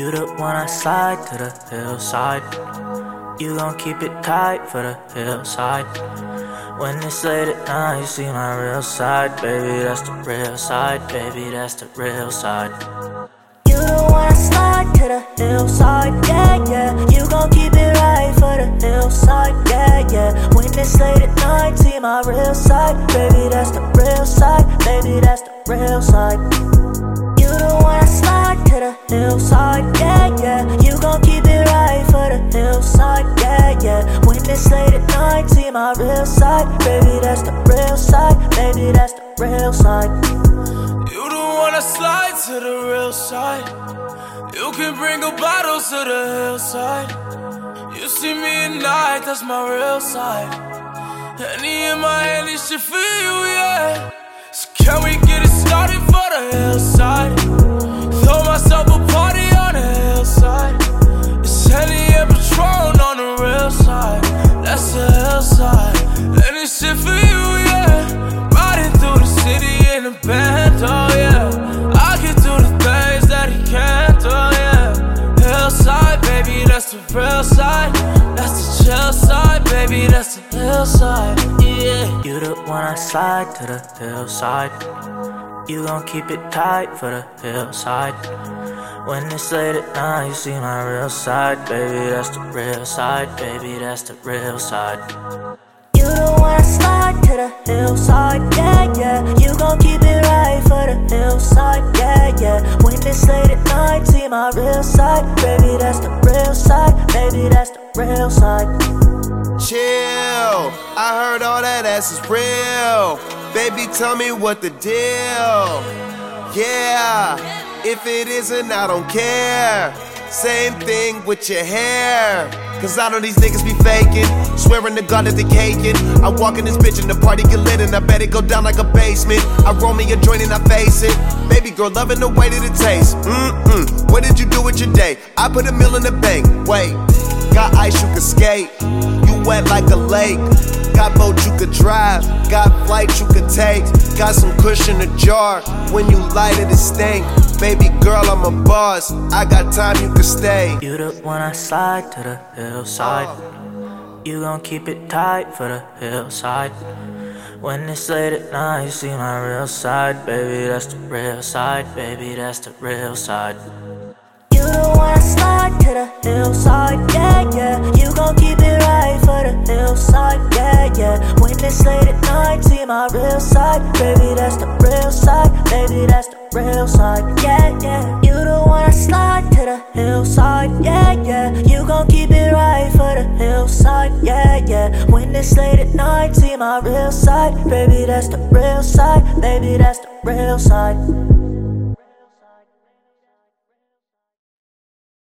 You the one I slide to the hillside. You gon' keep it tight for the hillside. When it's late at night, you see my real side. Baby, that's the real side. Baby, that's the real side. You the one I slide to the hillside. Yeah, yeah. You gon' keep it right for the hillside. Yeah, yeah. When it's late at night, see my real side. Baby, that's the real side. Baby, that's the real side. You the one I slide to the hillside, yeah, yeah. You gon' keep it right for the hillside, yeah, yeah. When it's late at night, see my real side. Baby, that's the real side. Baby, that's the real side. You the one I slide to the real side. You can bring a bottle to the hillside. You see me at night, that's my real side. Henny in my hand, this shit for you, yeah. So can we get it started for the hillside? Throw myself a party on the hillside. It's Henny and Patron on the real side. That's the hillside. And this shit for you, yeah. Riding through the city in a band, oh yeah. I can do the things that he can't, oh yeah. Hillside, baby, that's the real side. That's the chill side, baby, that's the hillside, yeah. You the one I slide to the hillside. You gon' keep it tight for the hillside. When it's late at night, you see my real side. Baby, that's the real side. Baby, that's the real side. You the one I slide to the hillside, yeah, yeah. You gon' keep it right for the hillside, yeah, yeah. When it's late at night, see my real side. Baby, that's the real side. Baby, that's the real side. Chill, I heard all that ass is real. Baby, tell me what the deal. Yeah, if it isn't, I don't care. Same thing with your hair. Cause I know these niggas be faking, swearing to God that they caking. I walk in this bitch and the party get lit and I bet it go down like a basement. I roll me a joint and I face it. Baby girl, loving the way that it tastes. What did you do with your day? I put a meal in the bank. Wait, got ice you can skate. You wet like a lake. Got boat you could drive, got flights you could take. Got some kush in a jar, when you light it, it stink. Baby girl, I'm a boss, I got time you can stay. You the one I slide to the hillside. You gon' keep it tight for the hillside. When it's late at night, you see my real side. Baby, that's the real side. Baby, that's the real side. You the one I slide to the hillside, yeah, yeah. You gon' keep it right for the hillside, yeah, yeah. When it's late at night, see my real side. Baby, that's the real side. Baby, that's the real side, yeah, yeah. You the one I slide to the hillside, yeah, yeah. You gon' keep it right for the hillside, yeah, yeah. When it's late at night, see my real side. Baby, that's the real side. Baby, that's the real side.